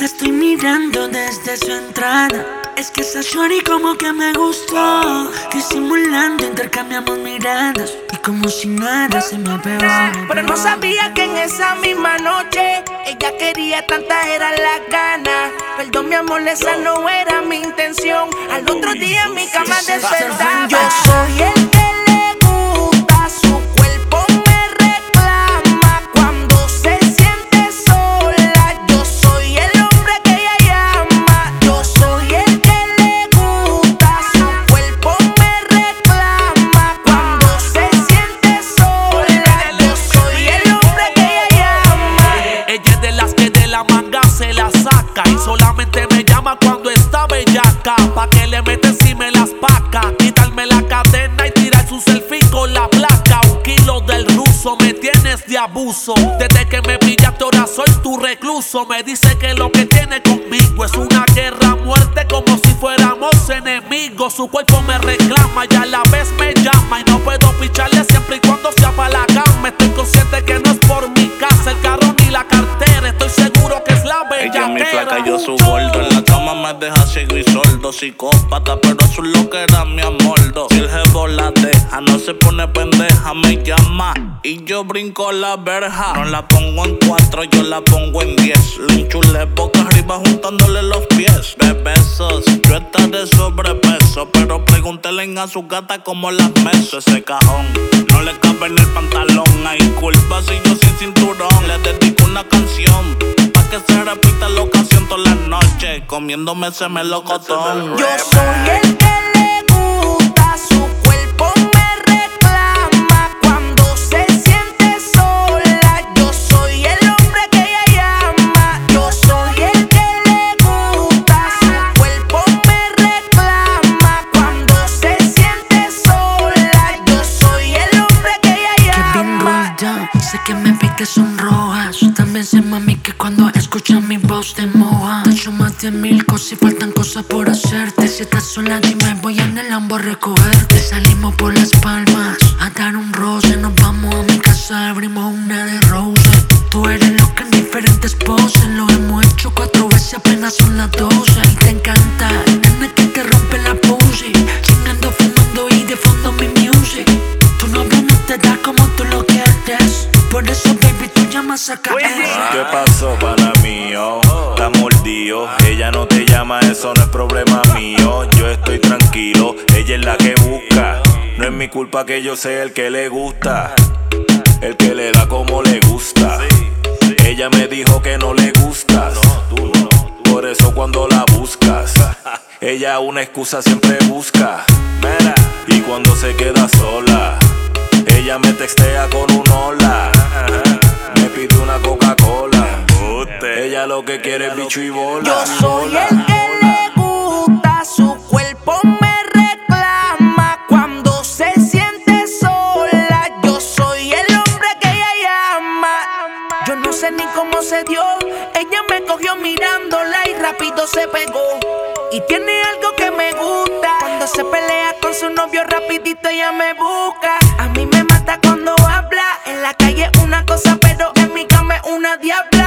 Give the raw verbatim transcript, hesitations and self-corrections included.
La estoy mirando desde su entrada. Es que esa shorty como que me gustó. Disimulando intercambiamos miradas y como si nada se me pegó. Pero no sabía que en esa misma noche ella quería, tantas eran las ganas. Perdón mi amor, esa no era mi intención. Al otro día en mi cama despertaba. Yo soy el que le gusta, su cuerpo me reclama cuando se siente sola. Yo soy el hombre que ella llama. Yo soy el que le gusta, su cuerpo me reclama cuando se siente sola. Yo soy el hombre que ella llama. Ella es de las que de la manga se la saca y solamente me llama cuando está bellaca. Pa' que le metes si me las paca, quitarme la cadena y tirar su selfie con la placa. Un kilo del ruso, me tienes de abuso. Desde que me pillaste ahora soy tu recluso. Me dice que lo que tiene conmigo es una guerra a muerte, como si fuéramos enemigos. Su cuerpo me reclama y a la vez me llama, y no puedo picharle siempre y cuando sea pa' la cama. Estoy consciente que no es por mi casa, el carro ni la cartera. Estoy seguro que es la bellaquera. Ella es mi flaca y yo su gordo. En la cama me deja ciego y sordo. Psicópata, pero eso es lo que era mi amordo. Si el jevo la deja, no se pone pendeja, me llama y yo brinco la verja. No la pongo en cuatro, yo la pongo en diez. Le enchulé boca arriba juntándole los pies. De besos, yo estaré sobrepeso, pero pregúntele a su gata cómo las meso. Ese cajón no le cabe en el pantalón. Hay culpa si yo sin cinturón. Le dedico una canción pa' que se repita la ocasión todas las noches, comiéndome ese melocotón. Yo soy el que le gusta, su cuerpo me reclama cuando se siente sola. Yo soy el hombre que ella llama. Yo soy el que le gusta, su cuerpo me reclama cuando se siente sola. Yo soy el hombre que ella llama. Que bien rolled up, sé que me vi que son rojas. También sé, mami, que cuando escuchas mi voz te moja. Te echo más de mil cosas y faltan cosas por hacerte. Si estás sola, dime, voy en el Lambo a recogerte. Salimos por Las Palmas a dar un roce. Nos vamos a mi casa, abrimos una de roses. Tú eres loca en diferentes poses. Lo hemos hecho cuatro veces, apenas son las doce. Y te encanta, nena, que te rompe la pussy. Chingando, fumando y de fondo mi music. Tu novio no te da como tú lo quieres. Por eso, baby, tú llamas a caer. ¿Qué pasó, pana mío? Está mordido. Ella no te llama, eso no es problema mío. Yo estoy tranquilo, ella es la que busca. No es mi culpa que yo sea el que le gusta, el que le da como le gusta. Ella me dijo que no le gustas, por eso cuando la buscas, ella una excusa siempre busca. Y cuando se queda sola, ella me textea con un hola. Me pide una Coca-Cola. Ella lo que quiere es bicho y bola. Yo soy el que le gusta, su cuerpo me reclama cuando se siente sola. Yo soy el hombre que ella llama. Yo no sé ni cómo se dio, ella me cogió mirándola y rápido se pegó. Y tiene algo que me gusta, cuando se pelea con su novio rapidito ella me busca. A mí me mata cuando habla, en la calle una cosa pero en mi cama es una diabla.